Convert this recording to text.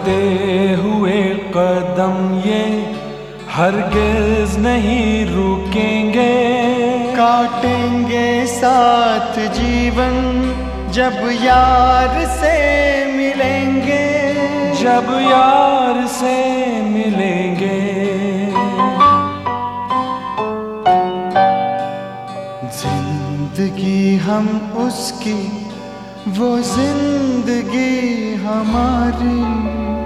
बढ़ते हुए कदम ये हरगिज नहीं रुकेंगे। काटेंगे साथ जीवन जब यार से मिलेंगे, जब यार से मिलेंगे। जिंदगी हम उसकी, वो जिंदगी हमारी।